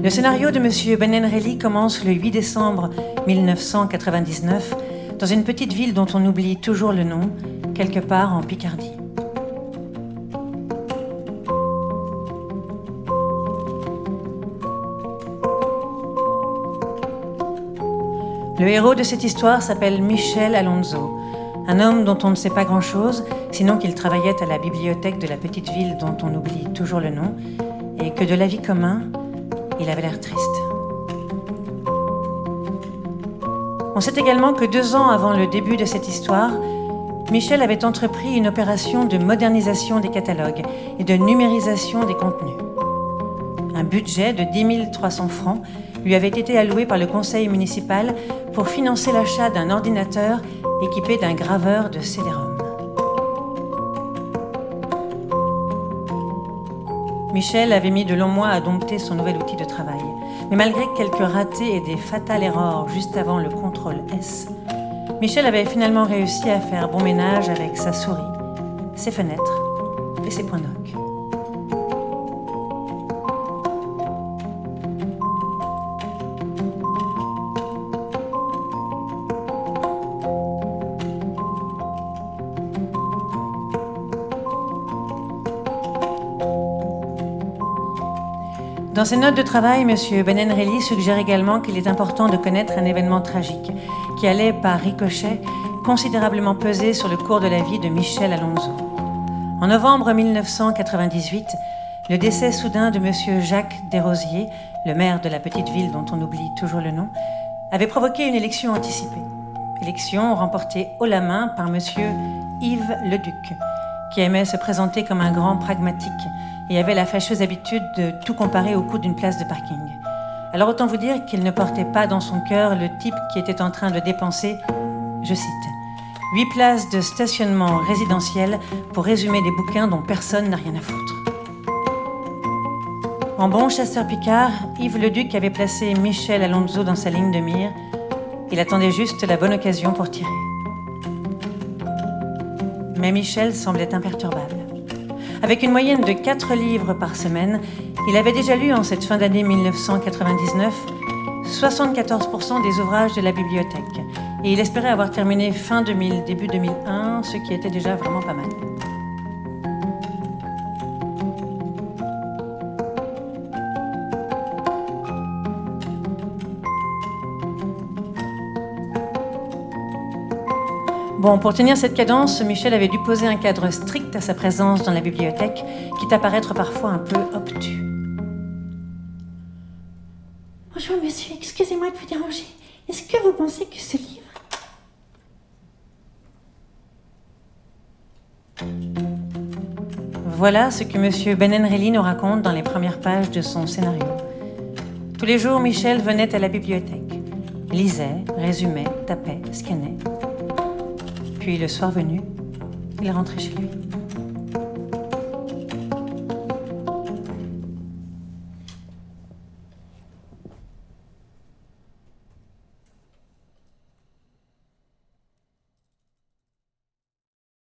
Le scénario de M. Benenrelli commence le 8 décembre 1999 dans une petite ville dont on oublie toujours le nom, quelque part en Picardie. Le héros de cette histoire s'appelle Michel Alonso, un homme dont on ne sait pas grand-chose, sinon qu'il travaillait à la bibliothèque de la petite ville dont on oublie toujours le nom, et que de la vie commun, il avait l'air triste. On sait également que 2 ans avant le début de cette histoire, Michel avait entrepris une opération de modernisation des catalogues et de numérisation des contenus. Un budget de 10 300 francs lui avait été alloué par le conseil municipal pour financer l'achat d'un ordinateur équipé d'un graveur de CD-ROM. Michel avait mis de longs mois à dompter son nouvel outil de travail. Mais malgré quelques ratés et des fatales erreurs juste avant le contrôle S, Michel avait finalement réussi à faire bon ménage avec sa souris, ses fenêtres et ses points d'oc. Dans ses notes de travail, M. Benenrelli suggère également qu'il est important de connaître un événement tragique qui allait, par ricochet, considérablement peser sur le cours de la vie de Michel Alonso. En novembre 1998, le décès soudain de M. Jacques Desrosiers, le maire de la petite ville dont on oublie toujours le nom, avait provoqué une élection anticipée. Élection remportée haut la main par M. Yves Leduc, qui aimait se présenter comme un grand pragmatique et avait la fâcheuse habitude de tout comparer au coût d'une place de parking. Alors autant vous dire qu'il ne portait pas dans son cœur le type qui était en train de dépenser, je cite, 8 places de stationnement résidentiel pour résumer des bouquins dont personne n'a rien à foutre. En bon chasseur picard, Yves Leduc avait placé Michel Alonso dans sa ligne de mire. Il attendait juste la bonne occasion pour tirer. Mais Michel semblait imperturbable. Avec une moyenne de 4 livres par semaine, il avait déjà lu en cette fin d'année 1999 74% des ouvrages de la bibliothèque. Et il espérait avoir terminé fin 2000, début 2001, ce qui était déjà vraiment pas mal. Bon, pour tenir cette cadence, Michel avait dû poser un cadre strict à sa présence dans la bibliothèque, quitte à paraître parfois un peu obtus. Bonjour monsieur, excusez-moi de vous déranger. Est-ce que vous pensez que ce livre... Voilà ce que M. Benenrelli nous raconte dans les premières pages de son scénario. Tous les jours, Michel venait à la bibliothèque, lisait, résumait, tapait, scannait. Puis le soir venu, il rentrait chez lui.